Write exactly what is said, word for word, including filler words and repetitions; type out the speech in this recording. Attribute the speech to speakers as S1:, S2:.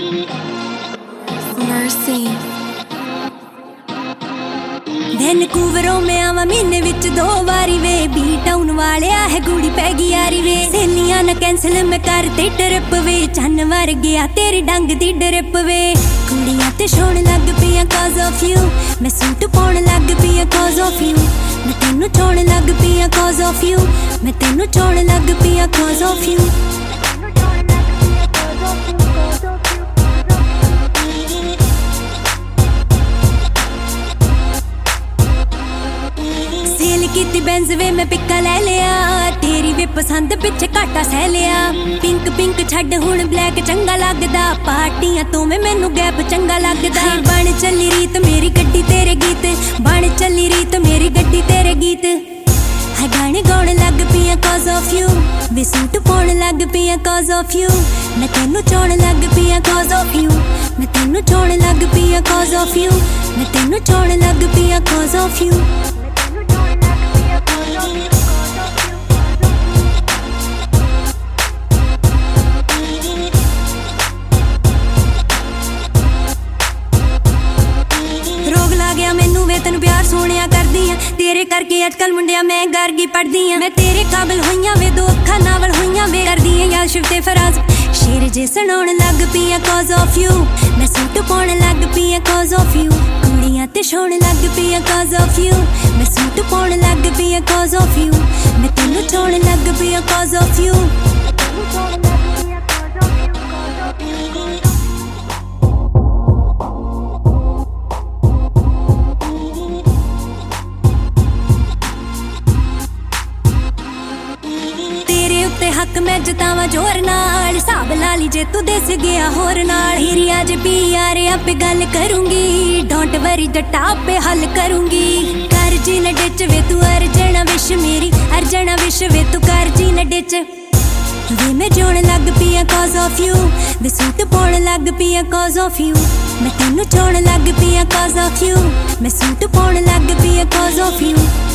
S1: Mercy ਵੈਨਕੂਵਰੋਂ ਮੈਂ ਆਵਾਂ ਮਹੀਨੇ ਵਿੱਚ ਦੋ ਵਾਰੀ ਵੇ ਬੀ ਟਾਊਨ ਵਾਲਿਆ ਹੈ ਗੂੜੀ ਪੈ ਗਈ ਯਾਰੀ ਵੇ ਸਹੇਲੀਆਂ ਨਾ ਕੈਂਸਲ ਮੈਂ ਕਰਤੇ ਟਰਿਪ ਵੇ ਚੰਨ ਵਰ ਗਿਆ ਤੇਰੀ ਡੰਗ ਦੀ ਡਰਿਪ ਵੇ ਕੁੜੀਆਂ ਤੇ ਛੋਣ ਲੱਗ ਪਈਆਂ ਕਾਜ਼ ਆਫ ਯੂ ਮੈਂ ਸੂਟ ਪਾਉਣ ਲੱਗ ਪਈਆਂ ਕਾਜ਼ ਆਫ ਯੂ ਮੈਂ ਤੈਨੂੰ ਛੋਣ ਲੱਗ ਪਈਆਂ ਕਾਜ਼ ਆਫ ਯੂ ਮੈਂ ਤੈਨੂੰ ਛੋਣ ਲੱਗ ਪਈਆਂ ਕਾਜ਼ ਆਫ ਯੂ ਕੀਤੀ ਬੈਂਜ਼ ਵੇ ਮੈਂ ਪਿੱਕਾ ਲੈ ਲਿਆ ਤੇਰੀ ਵੇ ਪਸੰਦ ਪਿੱਛੇ ਘਾਟਾ ਸਹਿ ਲਿਆ ਪਿੰਕ ਪਿੰਕ ਛੱਡ ਹੁਣ ਬਲੈਕ ਚੰਗਾ ਲੱਗਦਾ ਪਾਰਟੀਆਂ ਤੋਂ ਮੈਂ ਮੈਨੂੰ ਗੈਪ ਚੰਗਾ ਲੱਗਦਾ ਬਣ ਚੱਲੀ ਰੀਤ ਮੇਰੀ ਗੱਡੀ ਤੇਰੇ ਗੀਤ ਬਣ ਚੱਲੀ ਰੀਤ ਮੇਰੀ ਗੱਡੀ ਤੇਰੇ ਗੀਤ ਹੈ ਗਾਣੇ ਗਾਉਣ ਲੱਗ ਪਈਆਂ ਕਾਜ਼ ਆਫ ਯੂ ਵੇ ਸੂਟ ਪਾਉਣ ਲੱਗ ਪਈਆਂ ਕਾਜ਼ ਆਫ ਯੂ ਮੈਂ ਤੈਨੂੰ ਚਾਹੁਣ ਲੱਗ ਪਈਆਂ ਕਾਜ਼ ਆਫ ਯੂ ਮੈਂ ਤੈਨੂੰ ਚਾਹੁਣ ਲੱਗ ਪਈਆਂ ਕਾਜ਼ ਆਫ ਯੂ ਮੈਂ ਤੈਨੂੰ ਚਾਹੁਣ ਲੱਗ ਪਈਆਂ ਕਾਜ਼ ਆਫ ਯੂ ਮੈਨੂੰ ਵੇ ਤੈਨੂੰ ਪਿਆਰ ਸੋਹਣਿਆ ਕਰਦੀ ਆ ਤੇਰੇ ਕਰਕੇ ਅੱਜ ਕੱਲ ਮੁੰਡਿਆਂ ਮੈਂ ਗਰਗੀ ਪੜਦੀ ਆ ਮੈਂ ਤੇਰੇ ਕਾਬਲ ਹੋਈਆਂ ਵੇ ਦੋ ਅੱਖਾਂ ਨਾਵਲ ਹੋਈਆਂ ਵੇ ਕਰਦੀ ਆ ਯਾਦ ਸ਼ਿਵ ਤੇ ਫਰਾਜ਼ ਸ਼ੇਰ ਜੇ ਸੁਣਾਉਣ ਲੱਗ ਪਈਆਂ ਕਾਜ਼ ਆਫ ਯੂ ਮੈਂ ਸੂਟ ਪਾਉਣ ਲੱਗ ਪਈਆਂ ਕਾਜ਼ ਆਫ ਯੂ ਕੁੜੀਆਂ ਤੇ ਛੋਣ ਲੱਗ ਪਈਆਂ ਕਾਜ਼ ਆਫ ਯੂ ਮੈਂ ਸੂਟ ਪਾਉਣ ਲੱਗ ਪਈਆਂ ਕਾਜ਼ ਆਫ ਯੂ ਮੈਂ ਤੈਨੂੰ ਛੋਣ ਲੱਗ ਪਈਆਂ ਕਾਜ਼ ਆਫ ਯੂ ਤੇ ਹੱਕ ਮੈਂ ਜਤਾਵਾਂ ਜ਼ੋਰ ਨਾਲ ਹਿਸਾਬ ਲਾ ਲਈ ਜੇ ਤੂੰ ਦੇਸ ਗਿਆ ਹੋਰ ਨਾਲ ਹੀਰੀਆ ਜੇ ਪੀ ਯਾਰ ਆਪੇ ਗੱਲ ਕਰੂੰਗੀ ਡੋਂਟ ਵਰੀ ਜੱਟਾ ਆਪੇ ਹੱਲ ਕਰੂੰਗੀ ਕਰ ਜੀ ਨਾ ਡਿੱਚ ਵੇ ਤੂੰ ਅਰਜਣਾ ਵਿਸ਼ ਮੇਰੀ ਅਰਜਣਾ ਵਿਸ਼ ਵੇ ਤੂੰ ਕਰ ਜੀ ਨਾ ਡਿੱਚ ਵੇ ਮੈਂ ਜਿਉਣ ਲੱਗ ਪਈਆਂ ਕਾਜ਼ ਆਫ ਯੂ ਵੇ ਸੂਟ ਪਾਉਣ ਲੱਗ ਪਈਆਂ ਕਾਜ਼ ਆਫ ਯੂ ਮੈਂ ਤੈਨੂੰ ਚਾਹੁਣ ਲੱਗ ਪਈਆਂ ਕਾਜ਼ ਆਫ ਯੂ ਮੈਂ ਸੂਟ ਪਾਉਣ ਲੱਗ ਪਈਆਂ ਕਾਜ਼ ਆਫ ਯੂ